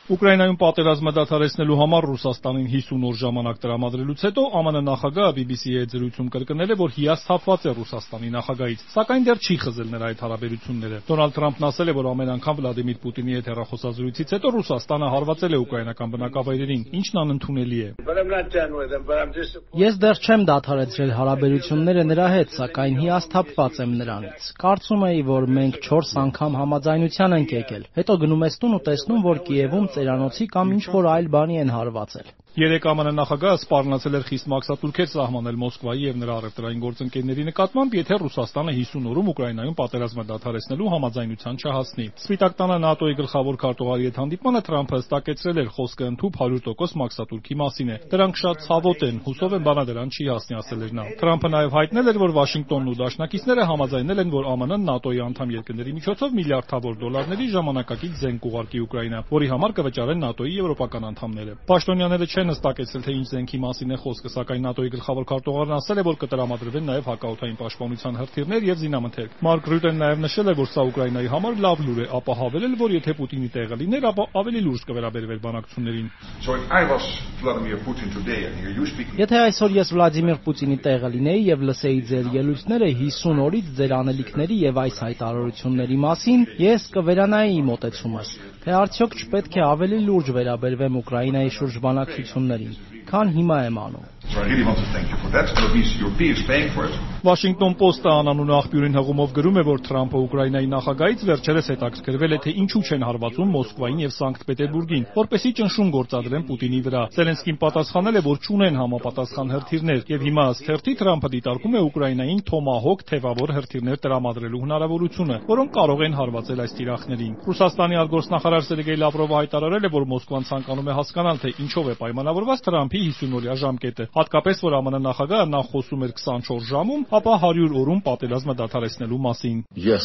Ուկրաինայում պատերազմը դադարեցնելու համար Ռուսաստանին 50 օր ժամանակ տրամադրելուց հետո ԱՄՆ նախագահը BBC-ի հետ զրույցում կրկնել է, որ հիասթափված է Ռուսաստանի նախագահից, սակայն դեռ չի խզել նրա հետ հարաբերությունները։ Դոնալդ Թրամփն ասել է, որ ամեն անգամ Վլադիմիր Պուտինի հետ հեռախոսազրույցից հետո Ռուսաստանը հարվածել է ուկրաինական բնակավայրերին, ինչն անընդունելի է։ Ես դեռ չեմ դադարեցրել հարաբերությունները նրա հետ, սակայն հիասթափված եմ նրանից։ Կարծում էի, որ մենք 4 անգամ համաձայնության ենք եկել, հետո գնում ես տուն ու տեսնում, որ Կիևում ծերանոցի կամ ինչ-որ այլ բանի են հարվածել։ Երեկ ԱՄՆ նախագահը սպառնացել էր խիստ մաքսատուրքեր սահմանել Մոսկվայի եւ նրա առևտրային գործընկերների նկատմամբ, եթե Ռուսաստանը 50 օրում Ուկրաինայում պատերազմը դադարեցնելու համաձայնության չհասնի։ Սպիտակ տանը ՆԱՏՕ-ի գլխավոր քարտուղարի հետ հանդիպմանը Թրամփը հստակեցրել էր, խոսքը ընդհուպ 100% մաքսատուրքի մասին է։ Դրանք շատ ցավոտ են, հուսով եմ բանադրան չի հասնի, ասել էր նա։ Թրամփը նաեւ հայտնել էր, որ Վաշինգտոնն ու դաշնակիցները համաձայնել են, որ ԱՄՆ-ն ՆԱՏՕ-ի անդամ երկրների միջոցով միլիարդավոր դոլարների ժամանակակից զենք կուղարկի Ուկրաինա, որի համար կվճարեն ՆԱՏՕ-ի եվրոպական անդամները։ Պաշտոնյաները չեն հստակեցրել, թե ինչ զենքի մասին է խոսքը, սակայն ՆԱՏՕ-ի գլխավոր քարտուղարն ասել է, որ կտրամադրվեն նաև հակաօդային պաշտպանության հրթիռներ եւ զինամթերք։ Մարկ Ռյուտեն նաև նշել է, որ սա Ուկրաինայի համար լավ լուր է, ապա հավելել, որ եթե Պուտինի տեղը լիներ, ապա ավելի լուրջ կվերաբերվեր բանակցություններին։ Եթե այսօր ես Վլադիմիր Պուտինի տեղը լինեի եւ լսեի ձեր ելույթները 50 օրից ձեր անելիքների եւ այս հայտարարությունների մասին, ես կվերանայի մոտեցումս, թե արդյոք չպետք է ավելի լուրջ վերաբերվեմ Ուկրաինայի շուրջ բանակցություններին, քան հիմա եմ անում։ Washington Post-ը անանուն աղբյուրին հղումով գրում է, որ Թրամփը Ուկրաինայի նախագահից վերջերս հետաքրքրվել է, թե ինչու չեն հարվածում Մոսկվային եւ Սանկտ Պետերբուրգին, որպեսզի ճնշում գործադրեն Պուտինի վրա։ Զելենսկին պատասխանել է, որ չունեն համապատասխան հրթիռներ, եւ հիմա ըստ թերթի Թրամփը դիտարկում է Ուկրաինային Թոմահոկ թևավոր հրթիռներ տրամադրելու հնարավորությունը, որոնք կարող են հարվածել այս թիրախներին։ Ռուսաստանի արտգործնախարար Սերգեյ Լավրովը հայտարարել է, որ Մոսկվան ցանկանում է հասկանալ, թե ինչով է պայմանավորված Թրամփի 50-օրյա ժամկետը, հատկապես որ ԱՄՆ նախագահը նախ խոսում էր 24 ժամում, ապա 100 օրում պատերազմը դադարեցնելու մասին։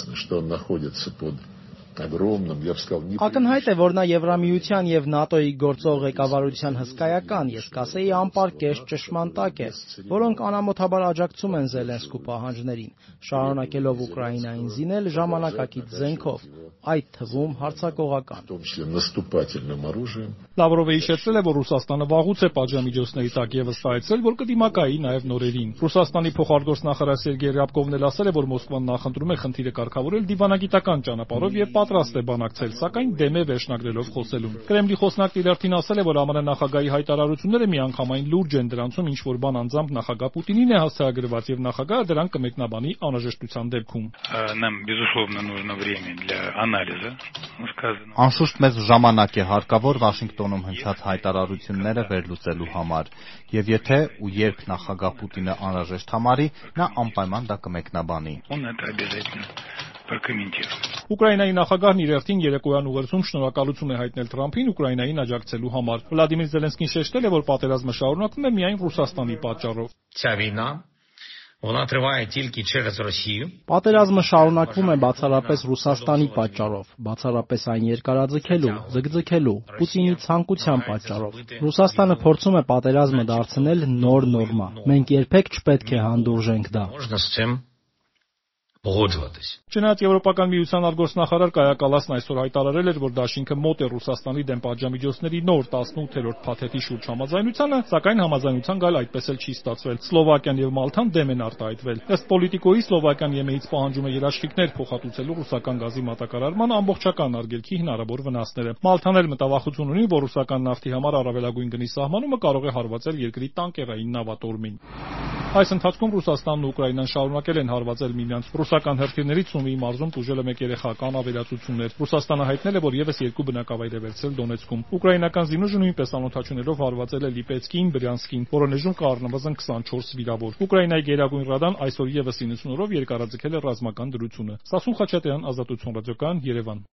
Ակնհայտ է, որ նա Եվրամիության եւ ՆԱՏՕ-ի գործող ղեկավարության հսկայական, ես կասեի անպարկեշտ ճշմարտակ է, որոնք անամոթաբար աջակցում են Զելենսկու պահանջներին, շարունակելով Ուկրաինային զինել ժամանակակից զենքով, այդ թվում հարձակողական։ Լավրովը հիշեցրել է, որ Ռուսաստանը վաղուց է պատժամիջոցների տակ եւ վստահեցրել, որ կդիմակայի նաեւ նորերին։ Ռուսաստանի փոխարտգործնախարար Սերգեյ Ռյաբկովն էլ ասել է, որ Մոսկվան նախընտրում է խնդիրը կարգավորել դիվանագիտական ճանապարհով եւ պատրաստ է բանակցել, սակայն դեմ է վերջնագրելով խոսելուն։ Կրեմլի խոսնակ Տիլերթին ասել է, որ ԱՄՆ նախագահի հայտարարությունները միանգամայն լուրջ են, դրանցում ինչ որ բան անձամբ նախագահ Պուտինին է հասցեագրված եւ նախագահը դրանք կմեկնաբանի անհրաժեշտության дебքում։ Անշուշտ մեզ ժամանակ է հարկավոր Վաշինգտոնում հնչած հայտարարությունները վերլուծելու համար, եւ եթե ու երբ նախագահ Պուտինը անհրաժեշտ համարի, նա անպայման դա կմեկնաբանի։ Ուկրաինայի նախագահն իր հերթին երեկոյան ուղերձում շնորհակալություն է հայտնել Թրամփին Ուկրաինային աջակցելու համար։ Վլադիմիր Զելենսկին շեշտել է, որ պատերազմը շարունակվում է միայն Ռուսաստանի պատճառով։ Պատերազմը շարունակվում է բացառապես Ռուսաստանի պատճառով, բացառապես այն երկարաձգելու, ձգձգելու, Պուտինի ցանկության պատճառով։ Ռուսաստանը փորձում է պատերազմը դարձնել նոր նորմա։ Մենք երբեք չպետք է հանդուրժենք դա։ Չնայած Եվրոպական միության արտգործնախարար Կայա Կալասն այսօր հայտարարել էր, որ դաշինքը մոտ է Ռուսաստանի դեմ պատժամիջոցների նոր 18-րդ փաթեթի շուրջ համաձայնությանը, սակայն համաձայնության գալ այդպես էլ չի ստացվել։ Սլովակիան եւ Մալթան դեմ են արտահայտվել։ Ըստ Պոլիտիկոյի Սլովակիան ԵՄ-ից պահանջում է երաշխիքներ փոխհատուցելու ռուսական գազի մատակարարման ամբողջական արգելքի հնարավոր վնասները։ Մալթան էլ մտավախություն ունի, որ ռուսական նավթի համար առավելագույն գնի սահմանումը կարող է հարվածել երկրի տանկերային նավատորմին։ Այս ընթացքում Ռուսաստանն ու Ուկրաինան շարունակել են հարվածել միմյանց։ Ռուսական հրթիռներից Սումիի մարզում տուժել է 1 երեխա, կան ավերածություններ։ Ռուսաստանը հայտնել է, որ եւս 2 բնակավայր է վերցրել Դոնեցկում։ Ուկրաինական զինուժը նույնպես անօթաչուներով հարվածել է Լիպեցկին, Բրյանսկին, Վորոնեժում կա առնվազն 24 վիրավոր։ Ուկրաինայի Գերագույն ռադան այսօր եւս 90 օրով երկարաձգել է ռազմական դրությունը։ Սասուն Խաչատրյան, Ազատություն ռադիոկայան, Երևան։